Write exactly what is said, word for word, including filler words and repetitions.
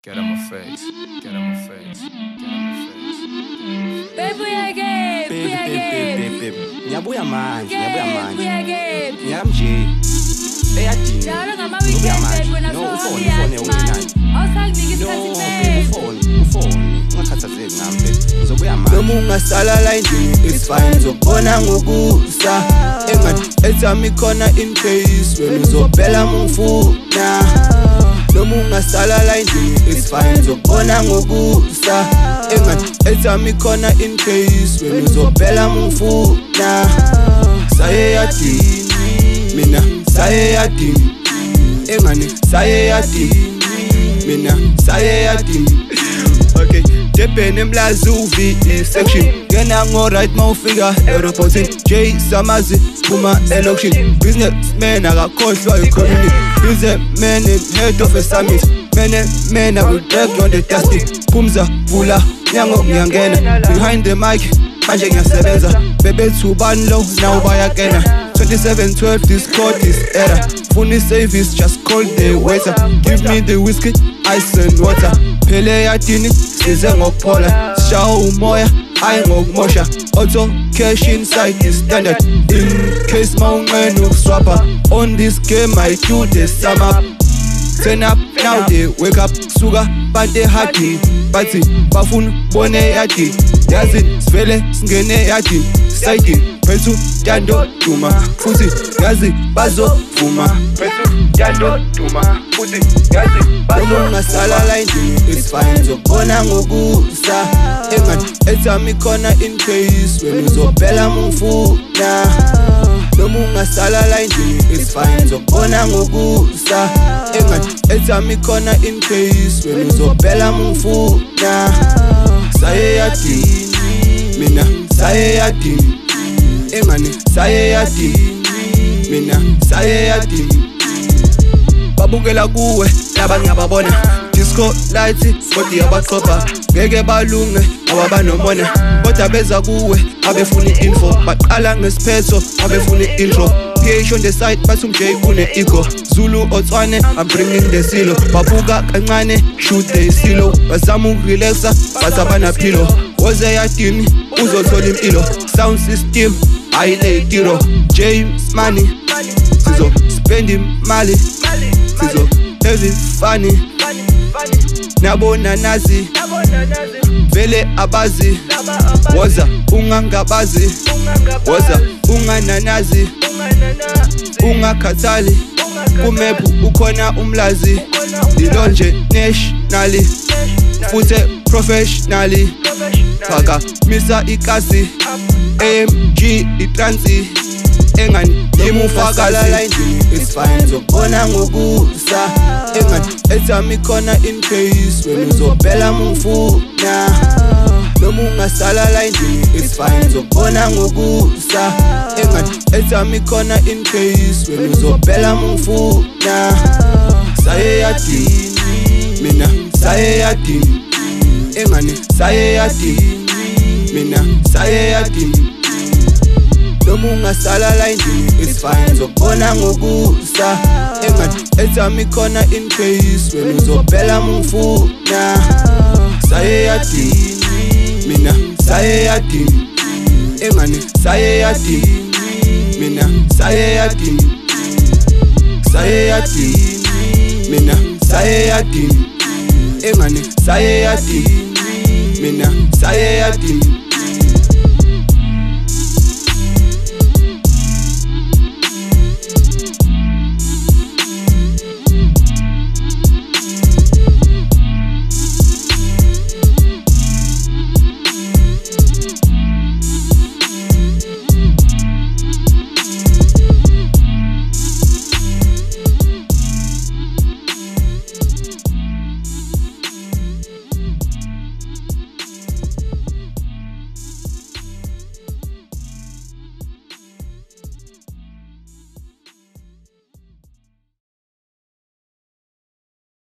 Get on my face, get on my face, get on my face. Baby, again, Baby, again. baby, baby, baby. Ngiyabuya manje, ngiyabuya manje. again. Ngiyamje. Eyadini. Njalo ngama-weekend baby wena No, ufone, ufone so-obvious ungenani. man. Awusanginiki No, isikhathi baby, baby. ufone, ufone. Ungakhathazeki ngami baby. Ngizobuya manje. Noma ungasala la endlini it's fine uzobona ngokusa engathi ethami khona in case wena uzobhela mungifuna noma ungasala la endlini it's fine uzobona ngokusa engathi ethami khona in case wena uzobhela mungifuna saye yadini mina saye yadini engani saye yadini mina saye yadini. Okay, Depend emlazi uvi section Gena ngo right mawufika aeroportin J Samazi Puma election Businessman akakhohlwa economy Businessman in head of a summit Mene men I will drag on the dusty Pumza Vula Nyango ngiyangena Behind the mic Manje ngiyasebenza Bebe tubani low Now bayagena twenty-seven twelve this code is error Funny service just call the waiter Give me the whiskey ice and water Phele yadini size ngokuphola Sishawa umoya ayi ngokumosha Auto cash inside is standard In case mawunqena ukuswapha On this game I do the sum up Turn up now they wake up Suka bante hadi Bathi bafuna bone yadi Yazi sivele singene yadi Side Pethu Dando Duma Futhi Yazi bazovuma Pethu Dando Duma Futhi Yazi bazovuma ungasala la endlini it's fine uzobona ngokusa engathi ethami khona in case wena uzobhela mungifuna noma ungasala la endlini it's fine uzobona ngokusa engathi ethami khona in case wena uzobhela mungifuna saye yadini mina saye yadini engani saye yadini mina saye yadini babukela kuwe laba ngiyababona disco light body yabaqopha ngeke balunge ababanomona kodwa beza kuwe abefuna info baqala ngesiphetho abefuna intro P H on the side bathi umJ une ego Zulu otswane I'm bringing the silo babuka kancane shoot the silo bazama ukurelaxa basabana pillow woze yadini uzothola impilo sound system ayile tiro James money sizo spend imali sizo heavy funny nabona nazi vele abazi woza ungangabazi woza ungananazi ungakhathali kumepu ukhona umlazi dilonje nationally futhe professionally phaka misa ikasi A M G itransi engani yimufaka la endlini it's fine uzobona ngokusa engani ethami khona in case wena uzobhela mungifuna noma ungasala la endlini it's fine uzobona ngokusa engani ethami khona in case wena uzobhela mungifuna saye yadini mina saye yadini engani saye yadini mina saye yadini noma ungasala la endlini it's fine uzobona ngokusa engathi ethami khona in case wena uzobhela mungifuna saye yadini mina saye yadini engani saye yadini mina saye yadini saye yadini mina saye yadini engani saye yadini mina saye yadini